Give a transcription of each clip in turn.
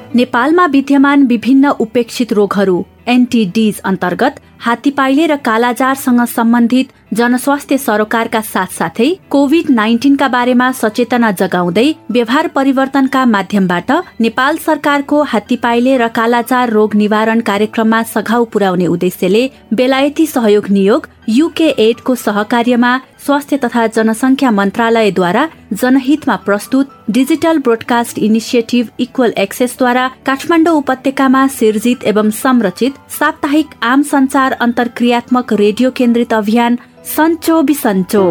नेपालमा विद्यमान विभिन्न उपेक्षित रोगहरू एनटिडीज अन्तर्गत हात्तीपाइले र कालाजारसँग सम्बन्धित जनस्वास्थ्य सरोकारका साथसाथै कोभिड-19 का बारेमा सचेतना जगाउँदै व्यवहार परिवर्तनका माध्यमबाट नेपाल सरकारको हात्तीपाइले र कालाजार रोग निवारण कार्यक्रममा सघाउ पुर्याउने उद्देश्यले बेलायती सहयोग नियोग UK-8 को सहकार्यमा स्वास्थ्य तथा जनसंख्या मन्त्रालयद्वारा जनहितमा प्रस्तुत डिजिटल ब्रोडकास्ट इनिसिएटिभ इक्वल एक्सेसद्वारा काठमाडौँ उपत्यकामा सिर्जित एवं संरचित साप्ताहिक आम संचार अन्तर्क्रियात्मक रेडियो केन्द्रित अभियान सन्चो बिसन्चो।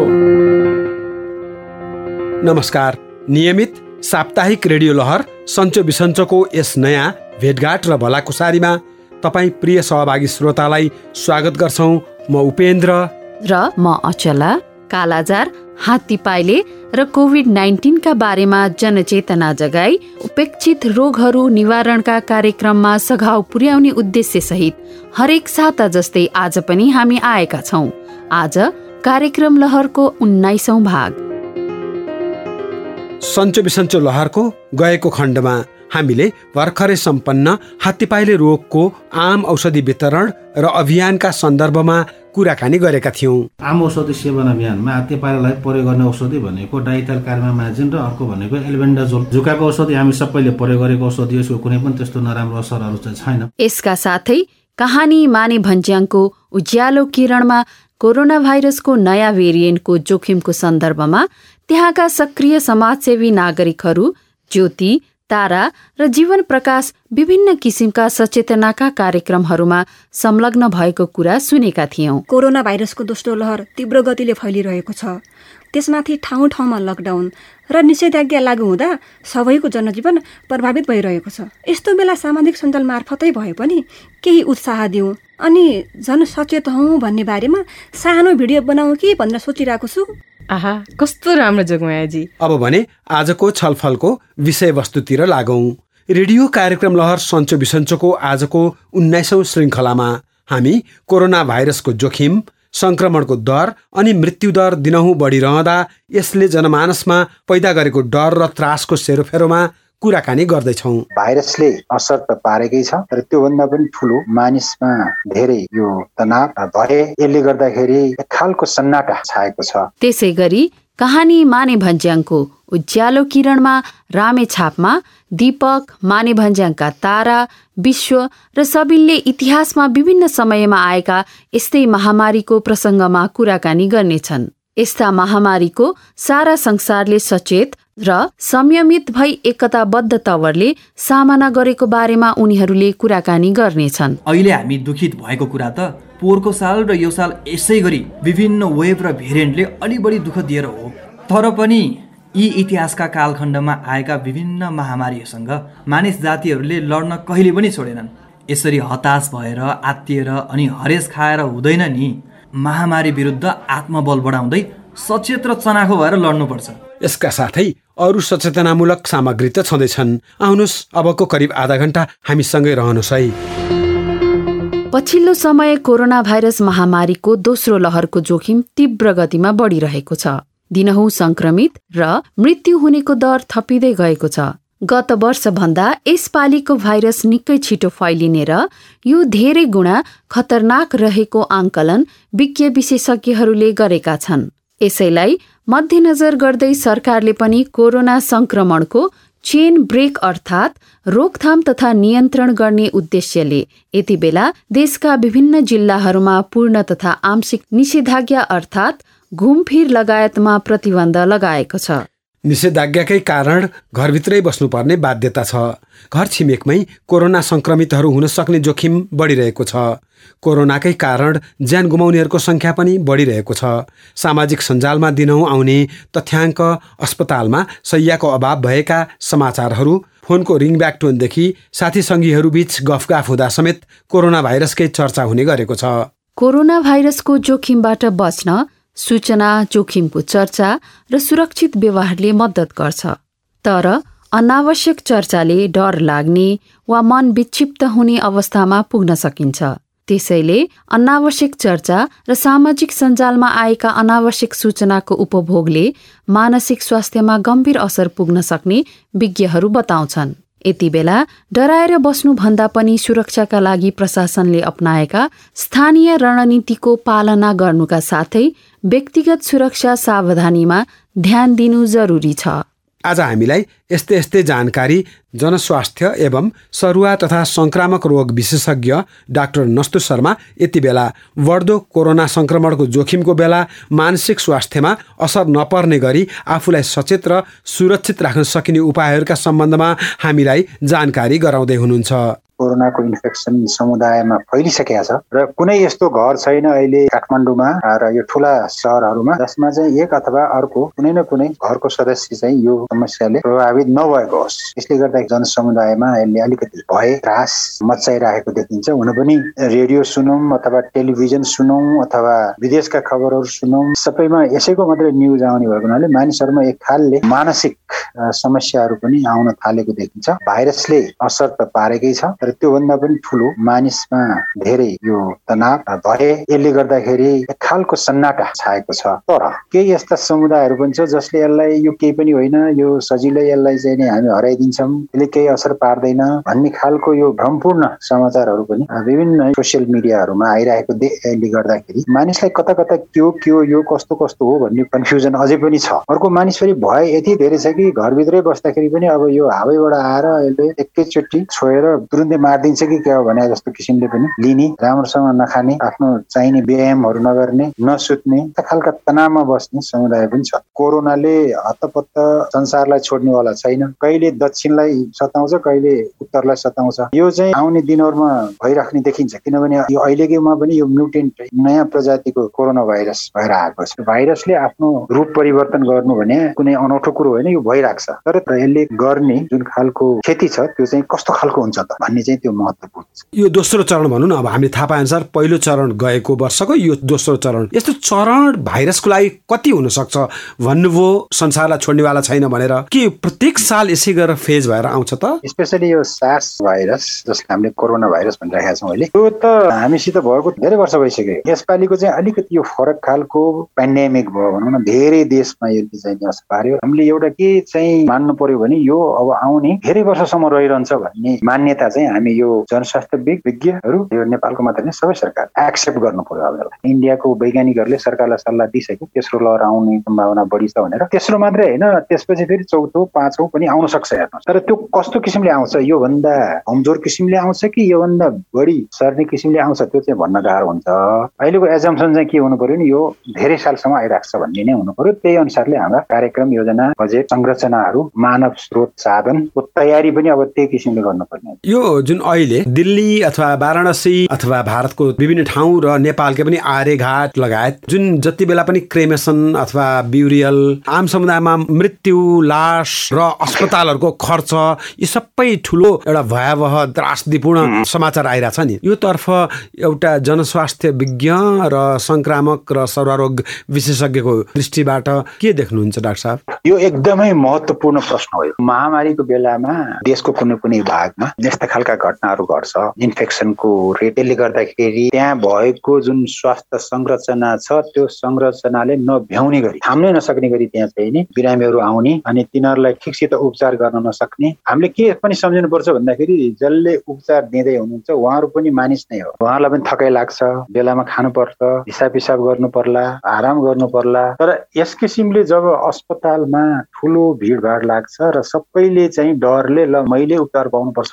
नमस्कार। नियमित साप्ताहिक रेडियो लहर सन्चो बिसन्चोको यस नयाँ भेटघाट र भलाकुसारीमा तपाईँ प्रिय सहभागी श्रोतालाई स्वागत गर्छौं। म उपेन्द्र र म अचला। कालाजार, हात्तीपाइले र कोभिड-19 का बारेमा जनचेतना जगाई उपेक्षित रोगहरू निवारणका कार्यक्रममा सघाउ पुर्याउने उद्देश्य सहित हरेक साता जस्तै आज पनि हामी आएका छौं। आज कार्यक्रम लहरको 19औं भाग। सन्चो बिसन्चो लहरको गएको खण्डमा हामीले भर्खरै सम्पन्न हात्तीपाइले रोगको आम औषधि वितरण र अभियानका सन्दर्भमा कुराकानी गरेका थियौं। आम औषधि सेवन अभियानमा हात्तीपाइलालाई प्रयोग गर्ने औषधि भनेको डाइथाइल कार्बामाजिन र अर्को भनेको एल्बेन्डाजोल। जुकाको औषधि हामी सबैले प्रयोग गरेको औषधि हो, यसको कुनै पनि त्यस्तो नराम्रो असरहरू चाहिँ छैन। यसका साथै कहानी माने भन्ज्याङको उज्यालो किरणमा कोरोना भाइरसको नयाँ भेरिएन्टको जोखिमको सन्दर्भमा त्यहाँका सक्रिय समाजसेवी नागरिकहरू ज्योति, तारा र जीवन प्रकाश विभिन्न किसिमका सचेतनाका कार्यक्रमहरूमा संलग्न भएको कुरा सुनेका थियौं। कोरोना भाइरसको दोस्रो लहर तीव्र गतिले फैलिरहेको छ। त्यसमाथि ठाउँ ठाउँमा लकडाउन र निषेधाज्ञा लागू हुँदा सबैको जनजीवन प्रभावित भइरहेको छ। यस्तो बेला सामाजिक सञ्जाल मार्फतै भए पनि केही उत्साह दिउँ अनि जनसचेत हौँ भन्ने बारेमा सानो भिडियो बनाऊ कि भनेर सोचिरहेको छु। आहा, कस्तो राम्रो जोगमायाजी। अब भने आजको छलफलको विषयवस्तुतिर लागौं। रेडियो कार्यक्रम लहर सन्चो बिसन्चोको आजको 19औं श्रृङ्खलामा हामी कोरोना भाइरसको जोखिम, संक्रमणको दर अनि मृत्युदर दिनहुँ बढिरहँदा यसले जनमानसमा पैदा गरेको डर र त्रासको सेरोफेरोमा कुराकानी गर्दैछौँ। भाइरसले असर त पारेकै छ, तर त्योभन्दा पनि ठुलो मानिसमा धेरै यो तनाव भए यसले गर्दाखेरि एक खालको सन्नाटा छाएको छ। त्यसै गरी कहानी माने भन्ज्याङको उज्यालो किरणमा रामेछापमा दीपक, माने भन्ज्याङका तारा, विश्व र सबिनले इतिहासमा विभिन्न समयमा आएका यस्तै महामारीको प्रसङ्गमा कुराकानी गर्नेछन्। यस्ता महामारीको सारा संसारले सचेत र संयमित भई एकताबद्ध तवरले सामना गरेको बारेमा उनीहरूले कुराकानी गर्नेछन्। अहिले हामी दुखित भएको कुरा त पोहोरको साल र यो साल यसै गरी विभिन्न वेभ र भेरिएन्टले अलि बढी दुःख दिएर हो। तर पनि यी इतिहासका कालखण्डमा आएका विभिन्न महामारीसँग मानिस जातिहरूले लड्न कहिले पनि छोडेनन्। यसरी हताश भएर आत्तिएर अनि हरेस खाएर हुँदैन नि। महामारी विरुद्ध आत्मबल बढाउँदै सचेत र चनाखो भएर लड्नुपर्छ। यसका साथै अरू सचेतनामूलक सामग्री त छँदैछन्। आउनुहोस्, अबको करिब आधा घण्टा हामीसँगै रहनुहोस् है। पछिल्लो समय कोरोना भाइरस महामारीको दोस्रो लहरको जोखिम तीव्र गतिमा बढिरहेको छ। दिनहुँ संक्रमित र मृत्यु हुनेको दर थपिँदै गएको छ। गत वर्षभन्दा यसपालिको भाइरस निकै छिटो फैलिने र यो धेरै गुणा खतरनाक रहेको आंकलन विज्ञ विशेषज्ञहरूले गरेका छन्। यसैलाई मध्यनजर गर्दै सरकारले पनि कोरोना संक्रमणको चेन ब्रेक अर्थात् रोकथाम तथा नियन्त्रण गर्ने उद्देश्यले यति बेला देशका विभिन्न जिल्लाहरूमा पूर्ण तथा आंशिक निषेधाज्ञा अर्थात् घुमफिर लगायतमा प्रतिबन्ध लगाएको छ। निषेधाज्ञाकै कारण घरभित्रै बस्नुपर्ने बाध्यता छ। घर छिमेकमै कोरोना संक्रमितहरू हुन सक्ने जोखिम बढिरहेको छ। कोरोनाकै कारण ज्यान गुमाउनेहरूको संख्या पनि बढिरहेको छ। सामाजिक सञ्जालमा दिनहुँ आउने तथ्याङ्क, अस्पतालमा शय्याको अभाव भएका समाचारहरू, फोनको रिङब्याक टोनदेखि साथी सङ्गीहरू बीच गफगाफ हुँदा समेत कोरोना भाइरसकै चर्चा हुने गरेको छ। कोरोना भाइरसको जोखिमबाट बच्न सूचना, जोखिमको चर्चा र सुरक्षित व्यवहारले मद्दत गर्छ। तर अनावश्यक चर्चाले डर लाग्ने वा मन विक्षिप्त हुने अवस्थामा पुग्न सकिन्छ। त्यसैले अनावश्यक चर्चा र सामाजिक सञ्जालमा आएका अनावश्यक सूचनाको उपभोगले मानसिक स्वास्थ्यमा गम्भीर असर पुग्न सक्ने विज्ञहरू बताउँछन्। यति बेला डराएर बस्नुभन्दा पनि सुरक्षाका लागि प्रशासनले अपनाएका स्थानीय रणनीतिको पालना गर्नुका साथै व्यक्तिगत सुरक्षा सावधानीमा ध्यान दिनु जरुरी छ। आज हामीलाई यस्तै जानकारी जनस्वास्थ्य एवं सरुवा तथा संक्रामक रोग विशेषज्ञ डाक्टर नस्तु शर्मा यति बेला बढ्दो कोरोना संक्रमणको जोखिमको बेला मानसिक स्वास्थ्यमा असर नपर्ने गरी आफूलाई सचेत र सुरक्षित राख्न सकिने उपायहरूका सम्बन्धमा हामीलाई जानकारी गराउँदै हुनुहुन्छ। कोरोनाको इन्फेक्सन समुदायमा फैलिसकेको छ र कुनै यस्तो घर छैन अहिले काठमाडौँमा र यो ठुला सहरहरूमा जसमा चाहिँ एक अथवा अर्को कुनै न कुनै घरको सदस्य चाहिँ यो समस्याले प्रभावित नभएको होस्। यसले गर्दा जनसमुदायमा यसले अलिकति भय त्रास मच्चाइरहेको देखिन्छ। हुन पनि रेडियो सुनौँ अथवा टेलिभिजन सुनौँ अथवा विदेशका खबरहरू सुनौँ, सबैमा यसैको मात्रै न्युज आउने भएको हुनाले मानिसहरूमा एक खालले मानसिक समस्याहरू पनि आउन थालेको देखिन्छ। भाइरसले असर त पारेकै छ, तर त्योभन्दा पनि ठुलो मानिसमा धेरै यो तनाव भए यसले गर्दाखेरि एक खालको सन्नाटा छाएको छ। तर केही यस्ता समुदायहरू पनि छ जसले यसलाई यो केही पनि होइन, यो सजिलै यसलाई चाहिँ नि हामी हराइदिन्छौँ, यसले केही असर पार्दैन भन्ने खालको यो भ्रमपूर्ण समाचारहरू पनि विभिन्न सोसियल मिडियाहरूमा आइरहेको यसले गर्दाखेरि मानिसलाई कता कता के हो यो कस्तो हो भन्ने कन्फ्युजन अझै पनि छ। अर्को मानिस फेरि भय यति धेरै छ कि घरभित्रै बस्दाखेरि पनि अब यो हावैबाट आएर यसले एकैचोटि छोएर तुरुन्तै मारिदिन्छ कि क्या हो भने जस्तो किसिमले पनि लिने, राम्रोसँग नखाने, आफ्नो चाहिने व्यायामहरू नगर्ने, नसुत्ने, यस्ता खालका तनावमा बस्ने समुदाय पनि छ। कोरोनाले हतपत्त संसारलाई छोड्नेवाला छैन, कहिले दक्षिणलाई सताउँछ कहिले उत्तरलाई सताउँछ। यो चाहिँ आउने दिनहरूमा भइराख्ने देखिन्छ, किनभने यो अहिलेकोमा पनि यो म्युटेन्ट नयाँ प्रजातिको कोरोना भाइरस भएर आएको छ। भाइरसले आफ्नो रूप परिवर्तन गर्नु भने कुनै अनौठो कुरो होइन, यो भइरहेको छ। तर यसले गर्ने जुन खालको क्षति छ त्यो चाहिँ कस्तो खालको हुन्छ त भन्ने चाहिँ त्यो महत्त्वपूर्ण छ। यो दोस्रो चरण भनौँ न, अब हामीले थाहा पाए अनुसार पहिलो चरण गएको वर्षको यो दोस्रो चरण, यस्तो चरण भाइरसको लागि कति हुन सक्छ भन्नुभयो? संसारलाई छोड्नेवाला छैन भनेर के प्रत्येक साल यसै गरेर फेज भएर आउँछ त? स्पेशली यो सार्स भाइरस जसलाई हामीले कोरोना भाइरस भनिरहेका छौँ अहिले, त्यो त हामीसित भएको धेरै वर्ष भइसक्यो। यसपालिको चाहिँ अलिकति यो फरक खालको पेन्डेमिक भयो भनौँ न, धेरै देशमा यसले चाहिँ असर पार्यो। हामीले एउटा के चाहिँ मान्नु पर्यो भने यो अब आउने धेरै वर्षसम्म रहिरहन्छ भन्ने मान्यता चाहिँ हामी यो जनस्वास्थ्य विज्ञहरू, यो नेपालको मात्र होइन सबै सरकार एक्सेप्ट गर्नु पर्यो। अब इन्डियाको वैज्ञानिकहरूले सरकारलाई सल्लाह दिइसक्यो तेस्रो लहर आउने सम्भावना बढी छ भनेर। तेस्रो मात्रै होइन, त्यसपछि फेरि चौथो पाँचौं पनि आउन सक्छ हेर्नुहोस्। तर त्यो कस्तो किसिमले आउँछ, यो भन्दा कमजोर किसिमले आउँछ कि यो भन्दा बढी सर्ने किसिमले आउँछ, त्यो चाहिँ भन्न गाह्रो हुन्छ। अहिलेको एजम्पसन चाहिँ के हुनु पर्यो नि, यो धेरै सालसम्म आइरहेको छ भन्ने नै हुनु पर्यो। त्यही अनुसारले हाम्रा कार्यक्रम योजना बजेट संरचनाहरू मानव स्रोत साधनको तयारी पनि अब त्यही किसिमले गर्नुपर्ने। यो जुन अहिले दिल्ली अथवा वाराणसी अथवा भारतको विभिन्न ठाउँ र नेपालकै पनि आर्यघाट लगायत जुन जति बेला पनि क्रेमेसन अथवा ब्युरियल, आम समुदायमा मृत्यु, लास र अस्पतालहरूको खर्च, यी सबै ठुलो एउटा भयावह त्रासदीपूर्ण समाचार आइरहेछ नि, यो तर्फ एउटा जनस्वास्थ्य विज्ञ र संक्रामक र सर्वरोग विशेषज्ञको दृष्टिबाट के देख्नुहुन्छ डाक्टर साहब? यो एकदमै महत्त्वपूर्ण प्रश्न हो। महामारीको बेलामा देशको कुनै कुनै भागमा यस्ता खालका घटनाहरू घट्छ, इन्फेक्सनको रेटले गर्दाखेरि त्यहाँ भएको जुन स्वास्थ्य संरचना छ त्यो संरचनाले नभ्याउने गरी, थाम्नै नसक्ने गरी त्यहाँ चाहिँ नि बिरामीहरू आउने अनि तिनीहरूलाई ठिकसित उपचार गर्न नसक्ने। हामीले के पनि सम्झिनुपर्छ भन्दाखेरि जसले उपचार दिँदै हुनुहुन्छ उहाँहरू पनि मानिस नै हो, उहाँहरूलाई पनि थकाइ लाग्छ, बेलामा खानुपर्छ, हिसाब पिसाब गर्नु पर्ला, आराम गर्नु पर्ला। तर यस किसिमले जब अस्पतालमा ठुलो भिडभाड लाग्छ र सबैले चाहिँ डरले ल मैले उपचार पाउनुपर्छ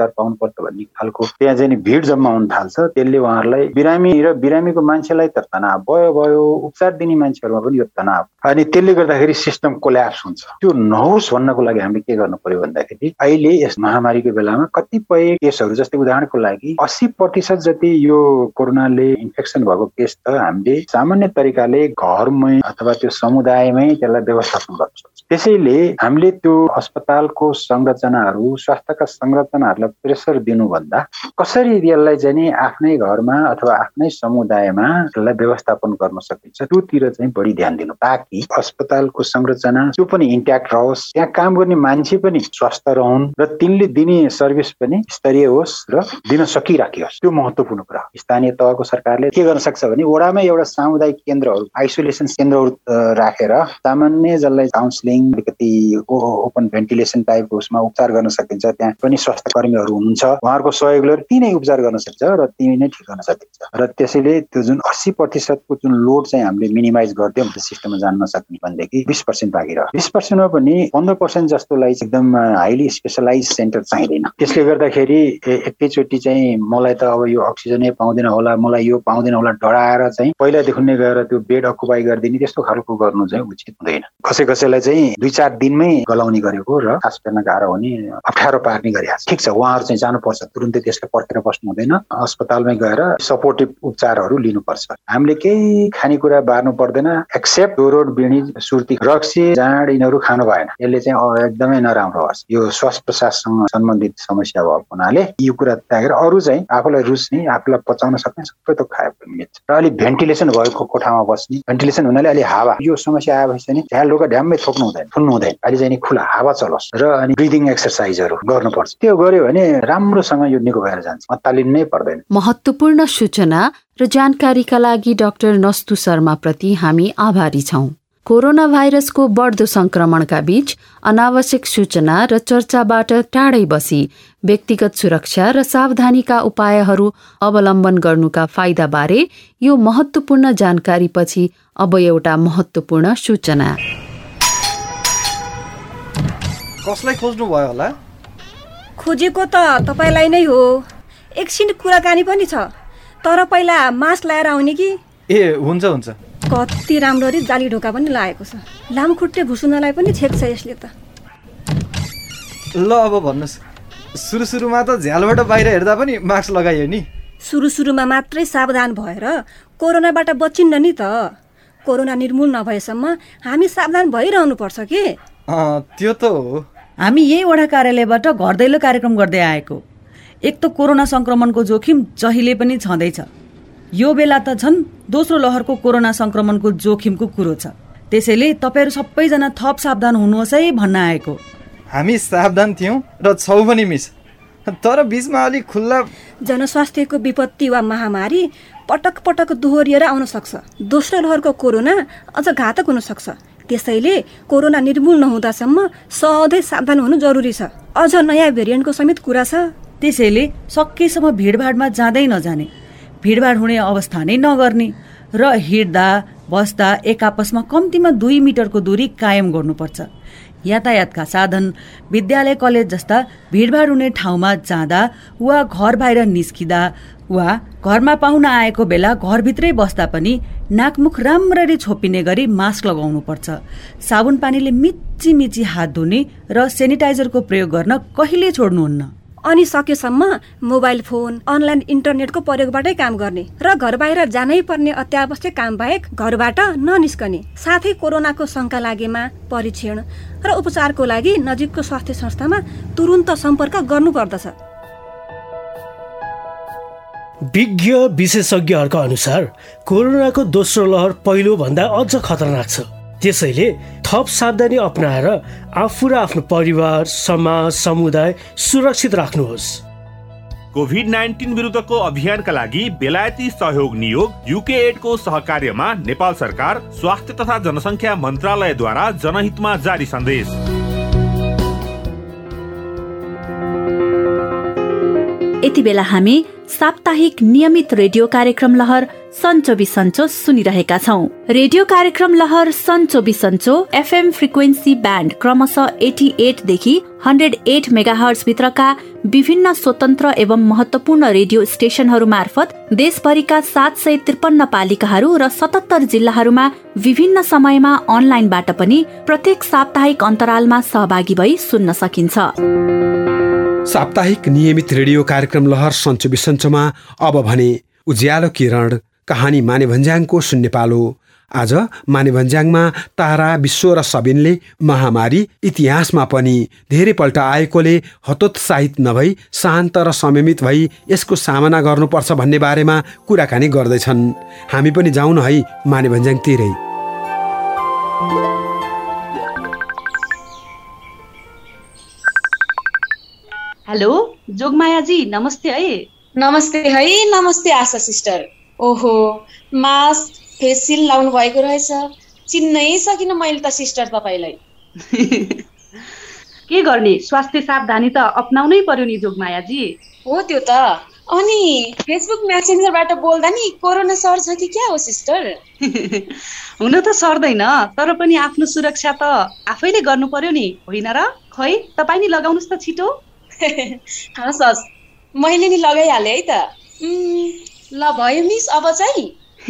भन्ने खालको त्यहाँ चाहिँ भिड जम्मा हुन थाल्छ, त्यसले उहाँहरूलाई बिरामी र बिरामीको मान्छेलाई त तनाव भयो, उपचार दिने मान्छेहरूमा पनि यो तनाव, अनि त्यसले गर्दाखेरि सिस्टम कोल्याप्स हुन्छ। त्यो नहोस् भन्नको लागि हामीले के गर्नु पर्यो भन्दाखेरि अहिले यस महामारीको बेलामा कतिपय केसहरू, जस्तै उदाहरणको लागि 80% जति यो कोरोनाले इन्फेक्सन भएको केस त हामीले सामान्य तरिकाले घरमै अथवा त्यो समुदायमै त्यसलाई व्यवस्थापन गर्न सक्छौँ। त्यसैले हामीले त्यो अस्पतालको संरचनाहरू, स्वास्थ्यका संरचनाहरूलाई प्रेसर दिनुभन्दा कसरी यसलाई चाहिँ नि आफ्नै घरमा अथवा आफ्नै समुदायमा यसलाई व्यवस्थापन गर्न सकिन्छ त्योतिर चाहिँ बढी ध्यान दिनु, ताकि अस्पतालको संरचना त्यो पनि इन्ट्याक्ट रहोस्, त्यहाँ काम गर्ने मान्छे पनि स्वस्थ रहन् र तिनले दिने सर्भिस पनि स्तरीय होस् र दिन सकिराखियोस्। त्यो महत्त्वपूर्ण कुरा हो। स्थानीय तहको सरकारले के गर्न सक्छ भने वडामै एउटा सामुदायिक केन्द्रहरू, आइसोलेसन केन्द्रहरू राखेर सामान्य जसलाई काउन्सिलिङ ब्रिदिङ, अलिकति ओपन भेन्टिलेसन टाइपको उसमा उपचार गर्न सकिन्छ। त्यहाँ पनि स्वास्थ्य कर्मीहरू हुनुहुन्छ, उहाँहरूको सहयोग लिएर ती नै उपचार गर्न सक्छ र ती नै ठिक गर्न सकिन्छ। र त्यसैले त्यो जुन 80% को जुन लोड चाहिँ हामीले मिनिमाइज गर्दियौँ सिस्टममा जान नसक्ने भनेदेखि 20% बाँकी रह्यो। 20%मा पनि 15% जस्तोलाई एकदम हाइली स्पेसलाइज सेन्टर चाहिँदैन। त्यसले गर्दाखेरि एकैचोटि चाहिँ मलाई त अब यो अक्सिजनै पाउँदैन होला, मलाई यो पाउँदैन होला डराएर चाहिँ पहिलादेखि नै गएर त्यो बेड अकुपाई गरिदिने त्यस्तो खालको गर्नु चाहिँ उचित हुँदैन। कसैलाई चाहिँ 2-4 दिनमै गलाउने गरेको र खास गर्न गाह्रो हुने, अप्ठ्यारो पार्ने गरिरहेको छ। ठिक छ, उहाँहरू चाहिँ जानुपर्छ, तुरुन्तै त्यसले पर्खेर बस्नु हुँदैन, अस्पतालमै गएर सपोर्टिभ उपचारहरू लिनुपर्छ। हामीले केही खानेकुरा बार्नु पर्दैन एक्सेप्ट ज्वरो, बिँडी, सुर्ती, रक्सी, जाँड यिनीहरू खानु भएन। यसले चाहिँ एकदमै नराम्रो होस्। यो श्वास प्रश्वाससँग सम्बन्धित समस्या भएको हुनाले यो कुरा त्यागेर अरू चाहिँ आफूलाई रुच्ने, आफूलाई पचाउन सक्ने सबै त खाए पनि मिल्छ। र अलि भेन्टिलेसन भएको कोठामा बस्ने, भेन्टिलेसन हुनाले अलि हावा, यो समस्या आएपछि चाहिँ झ्याल ढोका ढ्याम्मै थोक्नु हुँदैन, थुन्नु हुँदैन, अलि चाहिँ खुला हावा चलोस्। र अनि ब्रिदिङ एक्सर्साइजहरू गर्नुपर्छ। त्यो गर्यो भने राम्रोसँग यो निको भएर जान्छ, अत्तालिनु नै पर्दैन। महत्त्वपूर्ण सूचना र जानकारीका लागि डाक्टर नस्तु शर्मा प्रति हामी आभारी छौं। कोरोना भाइरसको बढ्दो संक्रमणका बीच अनावश्यक सूचना र चर्चाबाट टाढै बसी व्यक्तिगत सुरक्षा र सावधानीका उपायहरू अवलम्बन गर्नुका फाइदाबारे यो महत्त्वपूर्ण जानकारीपछि अब एउटा महत्त्वपूर्ण सूचना। कसलाई खोज्नु भयो होला? खोजेको त तपाईलाई नै हो। एकछिन कुराकानी पनि छ, तर पहिला मास्क लगाएर आउने कि? ए हुन्छ हुन्छ। कति राम्ररी जाली ढोका पनि लागेको छ, लामखुट्टे भुसुनालाई पनि छेक्छ यसले त। ल अब भन्नुहोस्, सुरुमा त झ्यालबाट बाहिर हेर्दा पनि मास्क लगाइयो नि? सुरुमा मात्रै सावधान भएर कोरोनाबाट बचिन्न नि त। कोरोना निर्मूल नभएसम्म हामी सावधान भइरहनु पर्छ के? त्यो त हो। हामी यही वडा कार्यालयबाट घर दैलो कार्यक्रम गर्दै आएको। एक त कोरोना संक्रमणको जोखिम जहिले पनि छँदैछ, यो बेला त झन् दोस्रो लहरको कोरोना संक्रमणको जोखिमको कुरो छ। त्यसैले तपाईहरु सबैजना थप सावधान हुनुहोस् है भन्न आएको। हामी सावधान थियौं र छौ पनि मिस, तर बीचमा अलि खुल्ला। जनस्वास्थ्यको विपत्ति वा महामारी पटक पटक दोहोरिएर आउन सक्छ। दोस्रो लहरको कोरोना अझ घातक हुन सक्छ। त्यसैले कोरोना निर्मूल नहुँदासम्म सधैँ सावधान हुनु जरुरी छ। अझ नयाँ भेरिएन्टको समेत कुरा छ। त्यसैले सकेसम्म भिडभाडमा जाँदै नजाने, भिडभाड हुने अवस्था नै नगर्ने र हिँड्दा बस्दा एक आपसमा कम्तीमा 2 मिटरको दूरी कायम गर्नुपर्छ। यातायातका साधन, विद्यालय कलेज जस्ता भिडभाड हुने ठाउँमा जाँदा वा घर बाहिर निस्किँदा वा घरमा पाहुना आएको बेला घरभित्रै बस्दा पनि नाकमुख राम्ररी छोपिने गरी मास्क लगाउनुपर्छ। साबुन पानीले मिची हात धुने र सेनिटाइजरको प्रयोग गर्न कहिले छोड्नुहुन्न। अनि सकेसम्म मोबाइल फोन, अनलाइन इन्टरनेटको प्रयोगबाटै काम गर्ने र घर बाहिर जानै पर्ने अत्यावश्यक काम बाहेक घरबाट ननिस्कने। साथै कोरोनाको शंका लागेमा परीक्षण र उपचारको लागि नजिकको स्वास्थ्य संस्थामा तुरुन्त सम्पर्क गर्नुपर्दछ। विज्ञ विशेषज्ञहरूका अनुसार कोरोनाको दोस्रो लहर पहिलो भन्दा अझ खतरनाक छ। त्यसैले थप सावधानी अपनाएर आफू र आफ्नो परिवार, समाज, समुदाय सुरक्षित राख्नुहोस्। कोभिड-19 विरुद्धको अभियानका लागि बेलायती सहयोग नियोग युकेएडको सहकार्यमा नेपाल सरकार स्वास्थ्य तथा जनसङ्ख्या मन्त्रालयद्वारा जनहितमा जारी सन्देश। यति बेला हामी साप्ताहिक नियमित रेडियो कार्यक्रम लहर सन्चो बिसन्चो सुनिरहेका छौं। रेडियो कार्यक्रम लहर सन्चो बिसन्चो एफएम फ्रिक्वेन्सी ब्यान्ड क्रमशः 88 देखि 108 मेगाहर्ज भित्रका विभिन्न स्वतन्त्र एवं महत्वपूर्ण रेडियो स्टेशनहरू मार्फत देशभरिका 753 पालिकाहरू र 77 जिल्लाहरूमा विभिन्न समयमा अनलाइनबाट पनि प्रत्येक साप्ताहिक अन्तरालमा सहभागी भई सुन्न सकिन्छ। साप्ताहिक नियमित रेडियो कार्यक्रम लहर सन्चो बिसन्चोमा अब भने उज्यालो किरण कहानी मानेभन्ज्याङको सुन्ने पालो। आज मानेभन्ज्याङमा तारा, विश्व र सबिनले महामारी इतिहासमा पनि धेरैपल्ट आएकोले हतोत्साहित नभई शान्त र संयमित भई यसको सामना गर्नुपर्छ भन्ने बारेमा कुराकानी गर्दैछन्। हामी पनि जाउँ न है मानेभन्ज्याङतिरै। हेलो जोगमायाजी, नमस्ते है। नमस्ते है। नमस्ते आशा सिस्टर। ओहो, मास्क फेस सिल्ड लाउनु भएको रहेछ, चिन्नै सकिनँ मैले त सिस्टर तपाईलाई। के गर्ने, स्वास्थ्य सावधानी त अपनाउनै पर्यो नि जोगमायाजी। हो त्यो त। अनि फेसबुक मेसेन्जरबाट बोल्दा नि कोरोना सर्छ कि क्या हो सिस्टर? हुन त सर्दैन, तर पनि आफ्नो सुरक्षा त आफैले गर्नु पर्यो नि, होइन र? खै तपाईँ नि लगाउनुहोस् त छिटो। हस् मैले नि लगाइहालेँ है त। ल भयो मिस, अब चाहिँ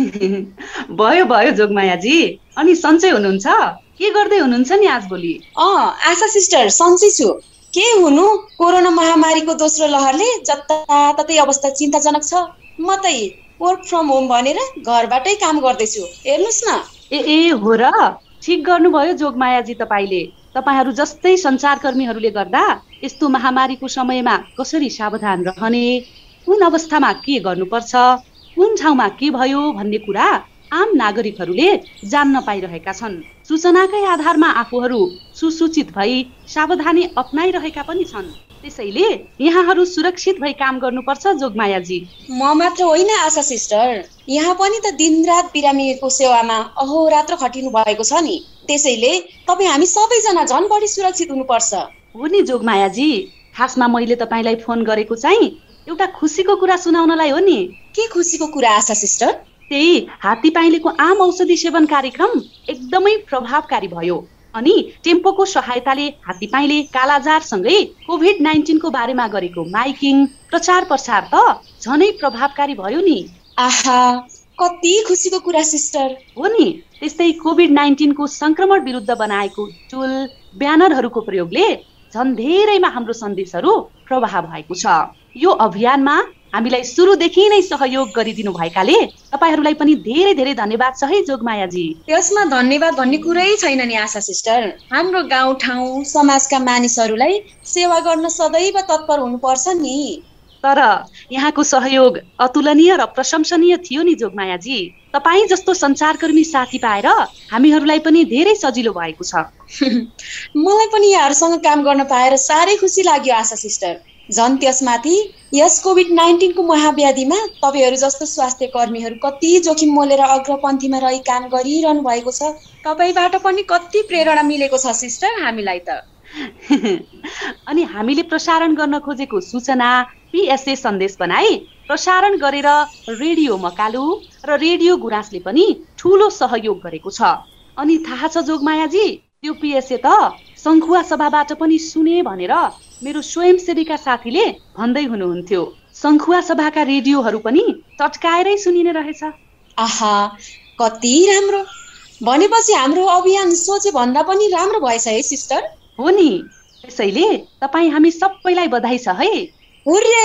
भयो भयो जोगमायाजी। अनि सन्चै हुनुहुन्छ? के गर्दै हुनुहुन्छ नि आजभोलि? आशा सिस्टर सन्चै छु। के हुनु, कोरोना महामारीको दोस्रो लहरले जताततै अवस्था चिन्ताजनक छ। म त वर्क फ्रम होम भनेर घरबाटै काम गर्दैछु, हेर्नुहोस् न। ए हो र, ठिक गर्नुभयो जोगमायाजी तपाईँले। तपाईँहरू जस्तै सञ्चारकर्मीहरूले गर्दा यस्तो महामारीको समयमा कसरी सावधान रहने, कुन अवस्थामा के गर्नुपर्छ, कुन ठाउँमा के भयो भन्ने कुरा आम नागरिकहरूले जान्न पाइरहेका छन्। सूचनाकै आधारमा आफूहरू सुसूचित भई सावधानी अपनाइरहेका पनि छन्। त्यसैले यहाँहरू सुरक्षित भई काम गर्नुपर्छ जोगमायाजी। म मात्र होइन आशा सिस्टर, यहाँ पनि त दिनरात बिरामीको सेवामा अहोरात्र खटिनु भएको छ नि। त्यसैले तपाईँ हामी सबैजना झन् बढी सुरक्षित हुनुपर्छ। हो नि जोगमायाजी, खासमा मैले तपाईँलाई फोन गरेको चाहिँ एउटा खुसीको कुरा सुनाउनलाई हो नि। के खुसीको कुरा आशा सिस्टर? त्यही हात्तीपाइलेको आम औषधि सेवन कार्यक्रम एकदमै प्रभावकारी भयो। अनि टेम्पोको सहायताले हात्तीपाइले, कालाजारसँगै कोभिड-19 को बारेमा गरेको माइकिङ प्रचार प्रसार त झनै प्रभावकारी भयो नि। आहा, कति खुसीको कुरा सिस्टर। हो नि, त्यस्तै कोभिड-19 को संक्रमण विरुद्ध बनाएको टुल ब्यानरहरूको प्रयोगले झन् धेरैमा हाम्रो सन्देशहरू प्रभाव भएको छ। यो अभियानमा हामीलाई सुरुदेखि नै सहयोग गरिदिनु भएकाले तपाईहरूलाई पनि धेरै धेरै धन्यवाद छ है जोगमायाजी। त्यसमा धन्यवाद भन्ने कुरै छैन नि आशा सिस्टर। हाम्रो गाउँ ठाउँ समाजका मानिसहरूलाई सेवा गर्न सदैव तत्पर हुनुपर्छ नि। तर यहाँको सहयोग अतुलनीय र प्रशंसनीय थियो नि जोगमायाजी। तपाईँ जस्तो सञ्चारकर्मी साथी पाएर हामीहरूलाई पनि धेरै सजिलो भएको छ। मलाई पनि यहाँहरूसँग काम गर्न पाएर साह्रै खुसी लाग्यो आशा सिस्टर। झन् त्यसमाथि यस कोभिड-19 को महाव्याधिमा तपाईहरू जस्तो स्वास्थ्य कर्मीहरू कति जोखिम मोलेर अग्रपन्थीमा रही काम गरिरहनु भएको छ। तपाईँबाट पनि कति प्रेरणा मिलेको छ सिस्टर हामीलाई त। अनि हामीले प्रसारण गर्न खोजेको सूचना PSA सन्देश बनाई प्रसारण गरेर रेडियो मकालु र रेडियो गुराँसले पनि ठूलो सहयोग गरेको छ। अनि थाहा छ जोगमायाजी, त्यो PSA त सङ्खुवा सभाबाट पनि सुने भनेर मेरो स्वयंसेवीका साथीले भन्दै हुनुहुन्थ्यो। सङ्खुवा सभाका रेडियोहरू पनि टटकाएरै सुनिने रहेछ। आहा, कति राम्रो। भनेपछि हाम्रो अभियान सोचे भन्दा पनि राम्रो भएछ है सिस्टर। हो नि, त्यसैले तपाईँ हामी सबैलाई बधाई छ है। हुर्रे!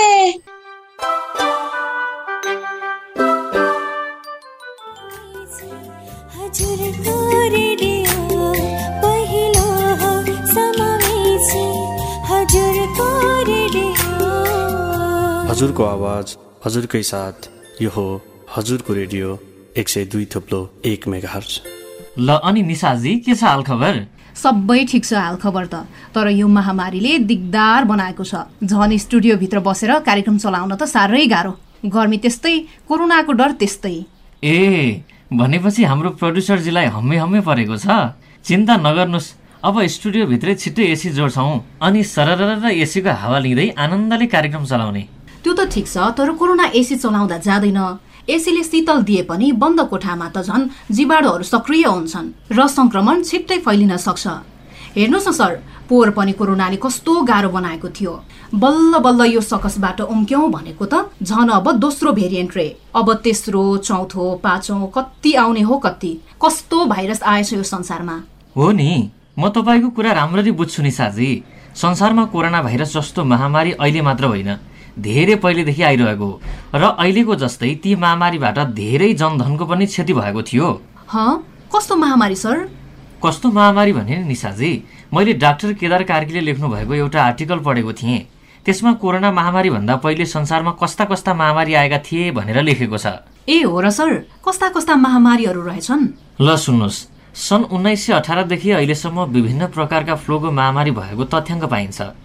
हजुरको आवाज हजुरकै साथ, यो हो हजुरको रेडियो 102.1 मेगाहर्ज। ल अनि निशाजी, के छ हालखबर? सबै ठिक छ हालखबर त, तर यो महामारीले दिगदार बनाएको छ। झन् स्टुडियोभित्र बसेर कार्यक्रम चलाउन त साह्रै गाह्रो। गर्मी त्यस्तै, कोरोनाको डर त्यस्तै। ए भनेपछि हाम्रो प्रोड्युसरजीलाई हम्मे परेको छ। चिन्ता नगर्नुहोस्, अब स्टुडियोभित्रै छिट्टै एसी जोड्छौँ अनि सरर एसीको हावा लिँदै आनन्दले कार्यक्रम चलाउने। त्यो त ठिक छ, तर कोरोना एसी चलाउँदा जाँदैन। एसीले शीतल दिए पनि बन्द कोठामा त झन् जीवाणुहरू सक्रिय हुन्छन् र संक्रमण छिट्टै फैलिन सक्छ। हेर्नुहोस् न सर, पोहोर पनि कोरोनाले कस्तो गाह्रो बनाएको थियो। बल्ल बल्ल यो सकसबाट उम्क्यौँ भनेको त झन् अब दोस्रो भेरिएन्ट रे। अब तेस्रो, चौथो, पाँचौं कति आउने हो कति। कस्तो भाइरस आएछ यो संसारमा। हो नि, म तपाईँको कुरा राम्ररी बुझ्छु नि साजी। संसारमा कोरोना भाइरस जस्तो महामारी अहिले मात्र होइन, धेरै पहिलेदेखि आइरहेको र अहिलेको जस्तै ती महामारीबाट धेरै जनधनको पनि क्षति भएको थियो। कस्तो महामारी सर? कस्तो महामारी भने नि निशाजी, मैले डाक्टर केदार कार्कीले लेख्नु भएको एउटा आर्टिकल पढेको थिएँ। त्यसमा कोरोना महामारी भन्दा पहिले संसारमा कस्ता कस्ता महामारी आएका थिए भनेर लेखेको छ। ए हो र सर, कस्ता कस्ता महामारीहरू रहेछन्? ल सुन्नुहोस्, सन् 1918 देखि अहिलेसम्म विभिन्न प्रकारका फ्लूको महामारी भएको तथ्याङ्क पाइन्छ।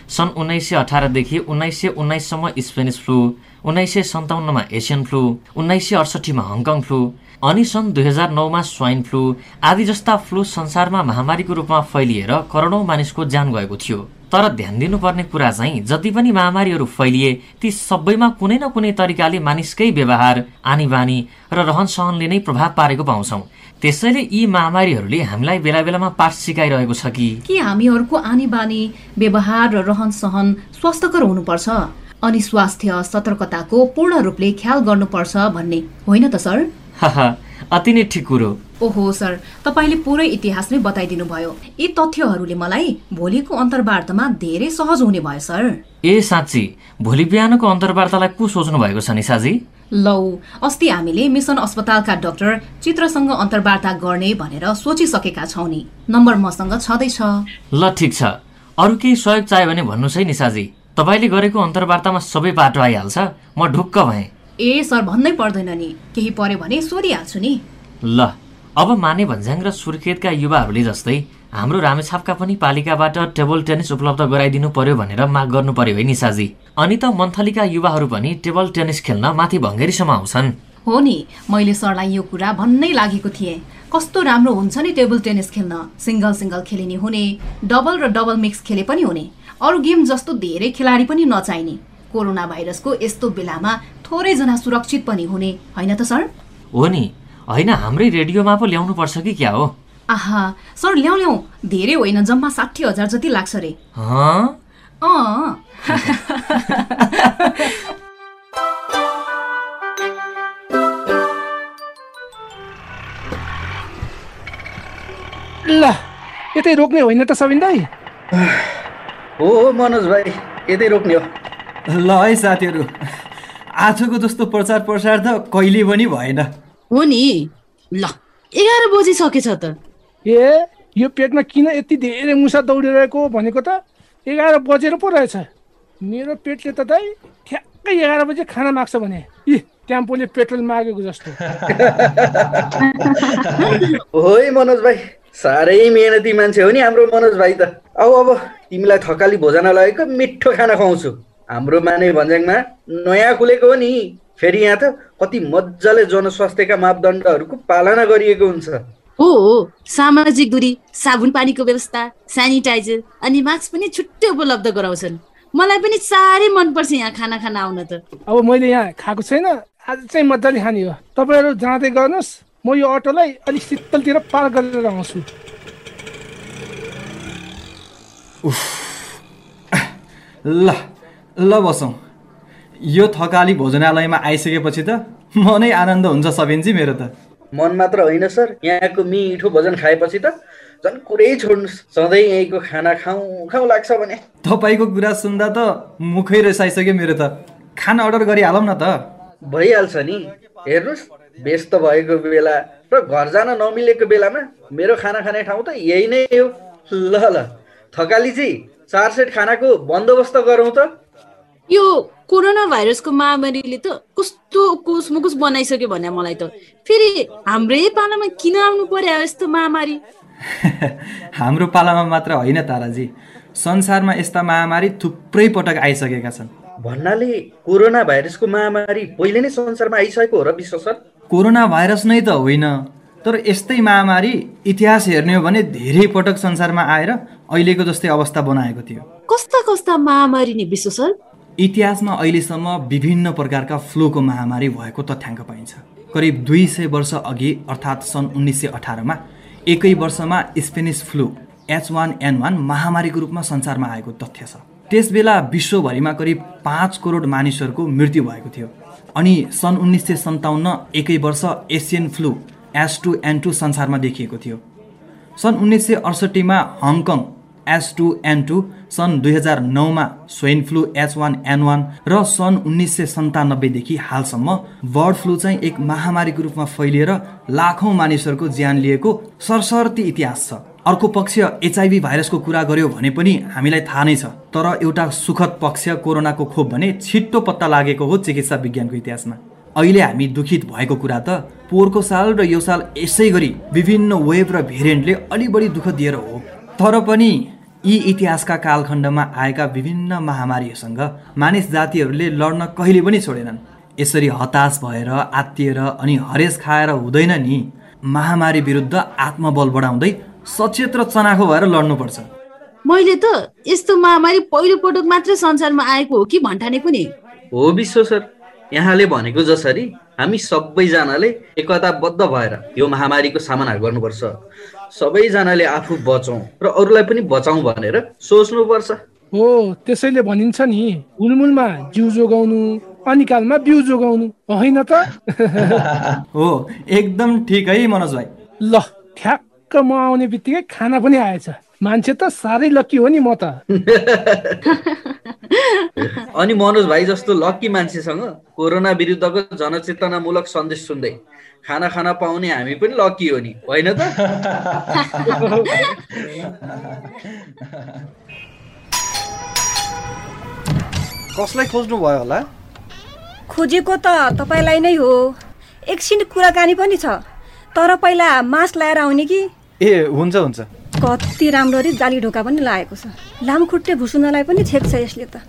सन् 1918 देखि 1919सम्म स्पेनिस फ्लू, 1957मा एसियन फ्लू, 1968मा हङकङ फ्लू अनि सन् 2009मा स्वाइन फ्लू आदि जस्ता फ्लू संसारमा महामारीको रूपमा फैलिएर करोडौं मानिसको ज्यान गएको थियो। तर ध्यान दिनुपर्ने कुरा चाहिँ जति पनि महामारीहरू फैलिए ती सबैमा कुनै न कुनै तरिकाले मानिसकै व्यवहार, आनी बानी र रहन सहनले नै प्रभाव पारेको पाउँछौं। त्यसैले यी महामारीहरूले हामीलाई बेला बेलामा पाठ सिकाइरहेको छ कि हामीहरूको आनी बानी, व्यवहार र रहन सहन स्वास्थ्यकर हुनुपर्छ अनि स्वास्थ्य सतर्कताको पूर्ण रूपले ख्याल गर्नुपर्छ भन्ने होइन त सर? अति नै ठिक कुरो। ओहो सर, तपाईले पुरै इतिहास नै बताइदिनु भयो। यी तथ्यहरूले मलाई भोलिको अन्तर्वार्तामा धेरै सहज हुने भयो सर। ए साँच्ची, भोलि बिहानको अन्तर्वार्तालाई को सोच्नु भएको छ निशाजी? लौ, अस्ति हामीले मिसन अस्पतालका डाक्टर चित्रसँग अन्तर्वार्ता गर्ने भनेर सोचिसकेका छौं नि। नम्बर मसँग छँदैछ। ल ठिक छ, अरू केही सहयोग चाहियो भने भन्नुहोस् है निशाजी। तपाईले गरेको अन्तर्वार्तामा सबै बाटो आइहाल्छ, म ढुक्क भएँ। ए सर, भन्नै पर्दैन नि, केही पर्यो भने सोधिहाल्छु नि। ल, अब माने भन्ज्याङ र सुर्खेतका युवाहरूले जस्तै हाम्रो रामेछापका पनि पालिकाबाट टेबल टेनिस उपलब्ध गराइदिनु पर्यो भनेर माग गर्नु पर्यो है निशाजी। अनि त मन्थलीका युवाहरू पनि टेबल टेनिस खेल्न माथि भङ्गेरीसम्म आउँछन्। हो नि, मैले सरलाई यो कुरा भन्नै लागेको थिएँ। कस्तो राम्रो हुन्छ नि टेबल टेनिस खेल्न। सिंगल सिंगल खेलिने हुने, डबल र डबल मिक्स खेले पनि हुने, अरू गेम जस्तो धेरै खेलाडी पनि नचाहिने। कोरोना भाइरसको यस्तो बेलामा थोरै जना सुरक्षित पनि हुने, होइन त सर? हो नि, होइन हाम्रै रेडियोमा पो ल्याउनु पर्छ कि क्या हो? आहा सर, ल्याउ धेरै होइन, जम्मा 60,000 जति लाग्छ रे। ल, यतै रोक्ने होइन त सबिन दाइ? हो मनोज भाइ, यतै रोक्ने हो। ल है साथीहरू, आजको जस्तो प्रचार प्रसार त कहिले पनि भएन। हो नि, ल 11 बजिसकेछ त। ए, यो पेटमा किन यति धेरै मुसा दौडिरहेको भनेको त 11 बजेर पो रहेछ। मेरो पेटले त दाइ ठ्याक्कै 11 बजे खाना माग्छ भने ट्याम्पोले पेट्रोल मागेको जस्तो। ओइ मनोज भाइ, साह्रै मेहनती मान्छे हो नि हाम्रो मनोज भाइ त। अब तिमीलाई थकाली भोजनालयको मिठो खाना खुवाउँछु। हाम्रो माने भन्ज्याङमा नयाँ खुलेको हो नि, फेरि यहाँ त कति मजाले जनस्वास्थ्यका मापदण्डहरूको पालना गरिएको हुन्छ। हो, सामाजिक दूरी, साबुन पानीको व्यवस्था, सेनिटाइजर अनि मास्क पनि छुट्टै उपलब्ध गराउँछन्। मलाई पनि साह्रै मनपर्छ यहाँ खाना खान आउन त। अब मैले यहाँ खाएको छैन, आज चाहिँ मजाले खाने हो। तपाईँहरू जाँदै गर्नुहोस्, म यो अटोलाई अलिक शीतलतिर पार गरेर आउँछु। ल बसौँ। यो थकाली भोजनालयमा आइसकेपछि त मनै आनन्द हुन्छ सबिनजी मेरो त। मन मात्र होइन सर, यहाँको मिठो भोजन खाएपछि त झन् कुरै छोड्नुहोस्, सधैँ यहीँको खाना खाउँ खाउँ लाग्छ भने। तपाईँको कुरा सुन्दा त मुखै रसाइसक्यो मेरो त। खाना अर्डर गरिहालौँ न त। भइहाल्छ नि, हेर्नुहोस् व्यस्त भएको बेला र घर जान नमिलेको बेलामा मेरो खाना खाने ठाउँ त यही नै हो। ल थकालीजी, 4 सेट खानाको बन्दोबस्त गरौँ त। यो कोरोना भाइरसको महामारीले त कस्तो कोसमुकुस बनाइसक्यो भने मलाई त फेरि हाम्रै पालामा किन आउनु पर्यो यस्तो महामारी? हाम्रो पालामा मात्र होइन ताराजी, संसारमा यस्ता महामारी थुप्रै पटक आइसकेका छन्। भन्नाले कोरोना भाइरसको महामारी पहिले नै संसारमा आइसकेको हो र विश्व सर? कोरोना भाइरस नै त होइन, तर यस्तै महामारी इतिहास हेर्ने हो भने धेरै पटक संसारमा आएर अहिलेको जस्तै अवस्था बनाएको थियो। कस्ता कस्ता महामारी नि विश्व सर? इतिहासमा अहिलेसम्म विभिन्न प्रकारका फ्लूको महामारी भएको तथ्याङ्क पाइन्छ। करिब 200 वर्ष अघि अर्थात् सन् 1918मा एकै वर्षमा स्पेनिस फ्लू H1N1 महामारीको रूपमा संसारमा आएको तथ्य छ। त्यसबेला विश्वभरिमा करिब 5 करोड मानिसहरूको मृत्यु भएको थियो। अनि सन् 1957 एकै वर्ष एसियन फ्लू H2N2 संसारमा देखिएको थियो। सन् 1968मा हङकङ H2N2, सन् 2009मा स्वाइन फ्लू H1N1 र सन् 1997 देखि हालसम्म बर्ड फ्लू चाहिँ एक महामारीको रूपमा फैलिएर लाखौं मानिसहरूको ज्यान लिएको सरसर्ती इतिहास छ। अर्को पक्ष HIV भाइरसको कुरा गर्यो भने पनि हामीलाई थाहा नै छ, तर एउटा सुखद पक्ष कोरोनाको खोप भने छिट्टो पत्ता लागेको हो चिकित्सा विज्ञानको इतिहासमा। अहिले हामी दुखित भएको कुरा त पोहोरको साल र यो साल यसै गरी विभिन्न वेभ र भेरिएन्टले अलि बढी दुःख दिएर हो। तर पनि यी इतिहासका कालखण्डमा आएका विभिन्न महामारीसँग मानिस जातिहरूले लड्न कहिले पनि छोडेनन्। यसरी हताश भएर आत्तिएर अनि हरेस खाएर हुँदैन नि। महामारी विरुद्ध आत्मबल बढाउँदै सचेत र चनाखो भएर लड्नुपर्छ। मैले त यस्तो महामारी पहिलो पटक मात्र संसारमा आएको हो कि भन्ठानेको नि। हो विश्व सर, यहाँले भनेको जसरी हामी सबैजनाले एकताबद्ध भएर यो महामारीको सामना गर्नुपर्छ। सबैजनाले आफू बचौँ र अरूलाई पनि बचाउँ भनेर सोच्नुपर्छ। हो, त्यसैले भनिन्छ नि, हुलमुलमा जिउ जोगाउनु, अनिकालमा बिउ जोगाउनु, होइन त? हो, एकदम ठिक है मनोज भाइ। ल, ठ्याक्क म आउने बित्तिकै खाना पनि आएछ। मान्छे त साह्रै लक्की हो नि म त। अनि मनोज भाइ जस्तो लक्की मान्छेसँग कोरोना विरुद्धको जनचेतनामूलक सन्देश सुन्दै खाना खान पाउने हामी पनि लक्की हो नि, होइन त? कसलाई खोज्नु भयो होला? खोजेको त तपाईँलाई नै हो। एकछिन कुराकानी पनि छ, तर पहिला मास्क लगाएर आउने कि? ए हुन्छ हुन्छ। कति राम्ररी जाली ढोका पनि लागेको छ। लामखुट्टे भुसुनालाई पनि छेक्छ यसले त।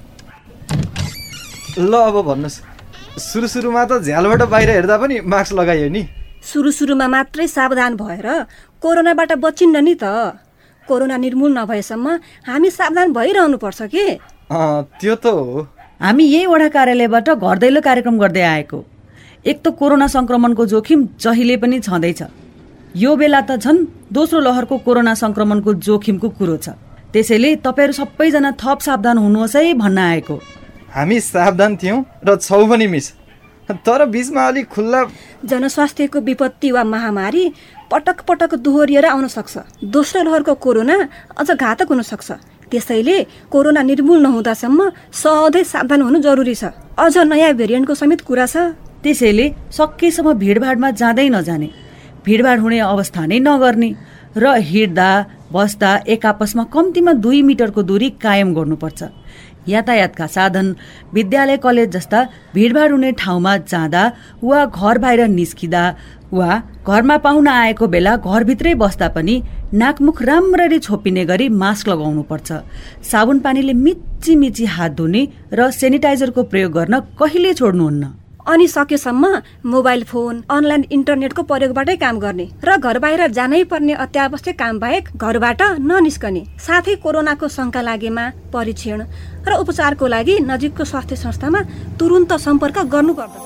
ल अब भन्नुहोस्, सुरुमा त झ्यालबाट बाहिर हेर्दा पनि मास्क लगाइयो नि? सुरुमा मात्रै सावधान भएर कोरोनाबाट बचिन्न नि त। कोरोना निर्मूल नभएसम्म हामी सावधान भइरहनु पर्छ के? त्यो त हो। हामी यही वडा कार्यालयबाट घर दैलो कार्यक्रम गर्दै आएको। एक त कोरोना संक्रमणको जोखिम जहिले पनि छँदैछ। यो बेला त झन् दोस्रो लहरको कोरोना संक्रमणको जोखिमको कुरो छ। त्यसैले तपाईँहरू सबैजना थप सावधान हुनुहोस् है भन्न आएको। हामी सावधान थियौँ र छौँ पनि मिस, तर बिचमा अलिक खुल्ला। जनस्वास्थ्यको विपत्ति वा महामारी पटक पटक दोहोरिएर आउन सक्छ। दोस्रो लहरको कोरोना अझ घातक हुन सक्छ। त्यसैले कोरोना निर्मूल नहुँदासम्म सधैँ सावधान हुनु जरुरी छ। अझ नयाँ भेरिएन्टको समेत कुरा छ। त्यसैले सकेसम्म भिडभाडमा जाँदै नजाने, भिडभाड हुने अवस्था नै नगर्ने र हिँड्दा बस्दा एक आपसमा कम्तीमा 2 मिटरको दूरी कायम गर्नुपर्छ। यातायातका साधन, विद्यालय कलेज जस्ता भिडभाड हुने ठाउँमा जाँदा वा घर बाहिर निस्किँदा वा घरमा पाहुना आएको बेला घरभित्रै बस्दा पनि नाकमुख राम्ररी छोपिने गरी मास्क लगाउनु पर्छ। साबुन पानीले मिची हात धुने र सेनिटाइजरको प्रयोग गर्न कहिले छोड्नुहुन्न। अनि सकेसम्म मोबाइल फोन, अनलाइन इन्टरनेटको प्रयोगबाटै काम गर्ने र घर बाहिर जानै पर्ने अत्यावश्यक काम बाहेक घरबाट ननिस्कने। साथै कोरोनाको शंका लागेमा परीक्षण र उपचारको लागि नजिकको स्वास्थ्य संस्थामा तुरुन्त सम्पर्क गर्नुपर्छ।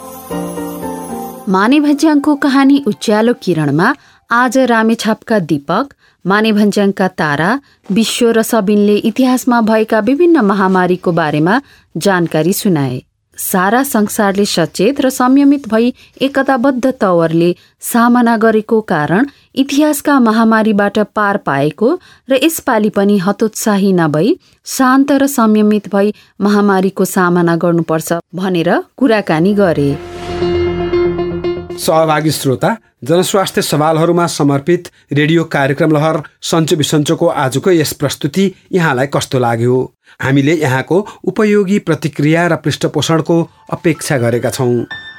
मानेभन्ज्याङको कहानी उज्यालो किरणमा आज रामेछापका दीपक, मानेभन्ज्याङका तारा, विश्व र सबिनले इतिहासमा भएका विभिन्न महामारीको बारेमा जानकारी सुनाए। सारा संसारले सचेत र संयमित भई एकताबद्ध तवरले सामना गरेको कारण इतिहासका महामारीबाट पार पाएको र यसपालि पनि हतोत्साही नभई शान्त र संयमित भई महामारीको सामना गर्नुपर्छ भनेर कुराकानी गरे। सहभागी श्रोता, जनस्वास्थ्य सवालहरूमा समर्पित रेडियो कार्यक्रम लहर सन्चो बिसन्चोको आजको यस प्रस्तुति यहाँलाई कस्तो लाग्यो? हामीले यहाँको उपयोगी प्रतिक्रिया र पृष्ठपोषणको अपेक्षा गरेका छौँ।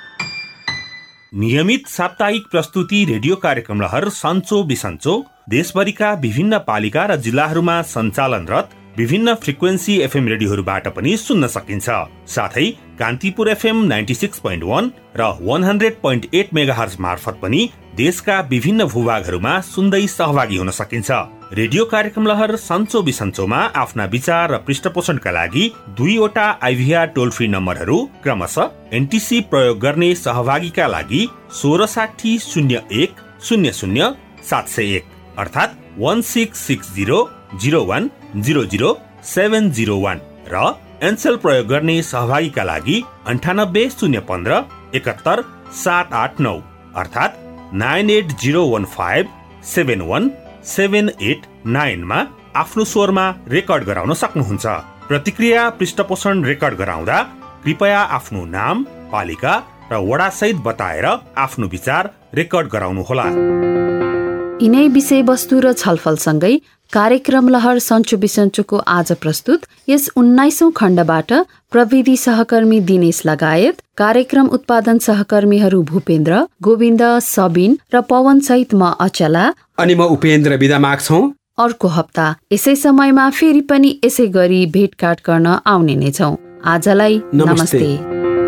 नियमित साप्ताहिक प्रस्तुति रेडियो कार्यक्रम लहर सन्चो बिसन्चो देशभरिका विभिन्न पालिका र जिल्लाहरूमा सञ्चालनरत विभिन्न फ्रिक्वेन्सी एफएम रेडियोहरूबाट पनि सुन्न सकिन्छ। साथै कान्तिपुर एफएम 96.1 र 100.8 मेगाहर्ज मार्फत पनि देशका विभिन्न भूभागहरूमा सुन्दै सहभागी हुन सकिन्छ। रेडियो कार्यक्रम लहर सन्चो बिसन्चोमा आफ्ना विचार र पृष्ठपोषणका लागि 2वटा आइभीआर टोल फ्री नम्बरहरू क्रमशः एनटीसी प्रयोग गर्ने सहभागीका लागि 1660 01 00 701 अर्थात् 1660 01 00 701 र एनसेल प्रयोग गर्ने सहभागीका लागि 98 015 71 789 अर्थात् 98015 71 789 मा आफ्नो स्वरमा रेकर्ड गराउन सक्नुहुन्छ। प्रतिक्रिया पृष्ठपोषण रेकर्ड गराउँदा कृपया आफ्नो नाम, पालिका र वडा सहित बताएर आफ्नो विचार रेकर्ड गराउनुहोला। यिनै विषयवस्तु र छलफलसँगै कार्यक्रम लहर सन्चो बिसन्चोको आज प्रस्तुत यस 19औं खण्डबाट प्रविधि सहकर्मी दिनेश लगायत कार्यक्रम उत्पादन सहकर्मीहरू भूपेन्द्र, गोविन्द, सबिन र पवन सहित म अचला अनि म उपेन्द्र बिदा माग्छौं। अर्को हप्ता यसै समयमा फेरि पनि यसै गरी भेटघाट गर्न आउने नै छौँ। आजलाई नमस्ते।